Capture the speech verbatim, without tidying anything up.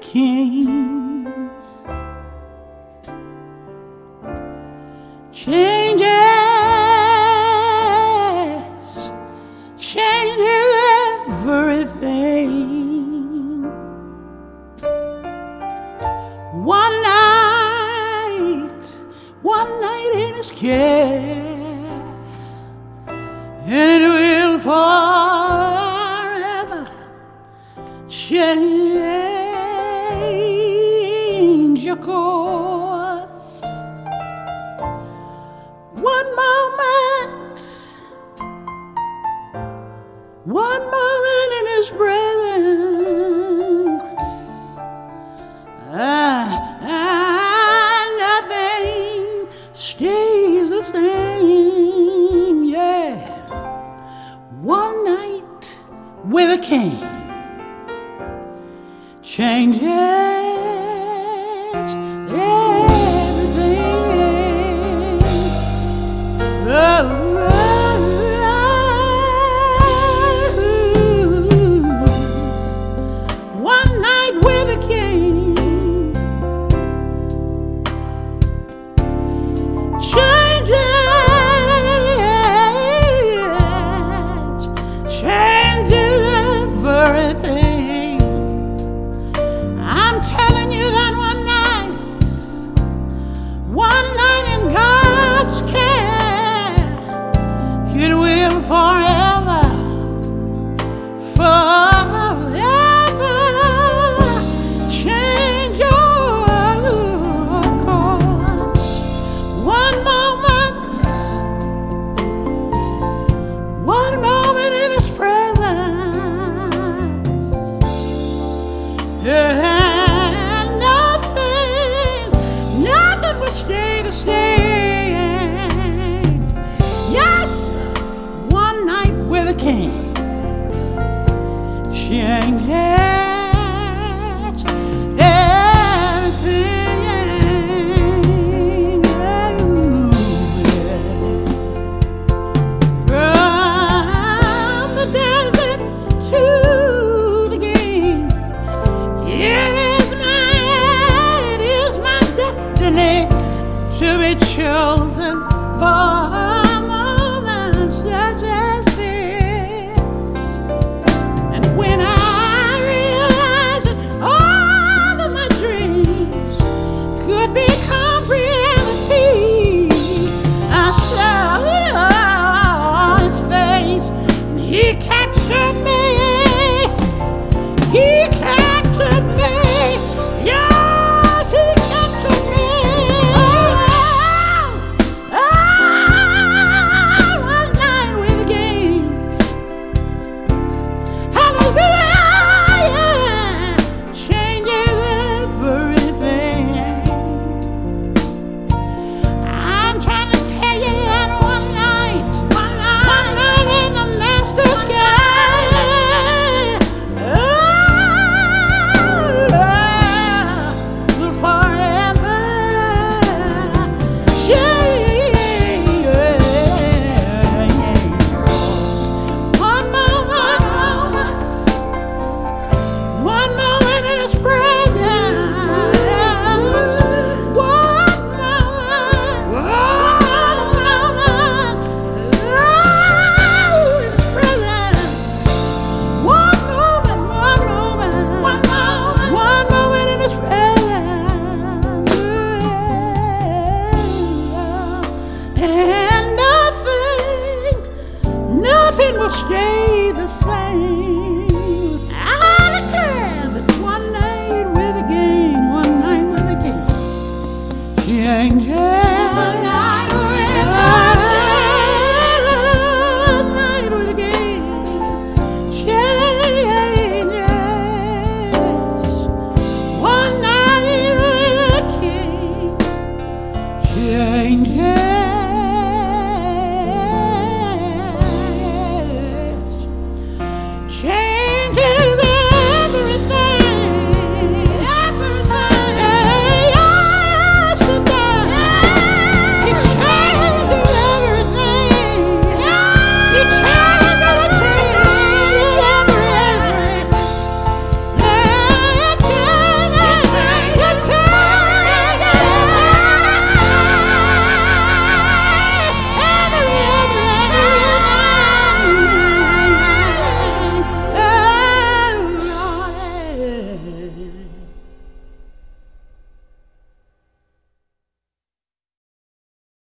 king changes, changes everything. One night, one night in his care, and it will forever change your course. One moment, one moment in his presence, ah, ah, nothing stays the same, yeah. One night with a king changes everything. Oh, oh, oh. One night with a king changes, changes everything. I'm telling you that one night, one night in God's care, it will forever, forever change your course. One moment, one moment in His presence, yeah. Stay the same. Yes, one night with a king changes everything. From the desert to the game, it is my, it is my destiny to be chosen for moments such as this. And when I realize that all of my dreams could become reality, I saw His face and He captured me. He captured me. Yes, He captured me. Stay the same. I declare that one night with a game, one night with a game changes. One night with a game changes. One night with a king changes. Change.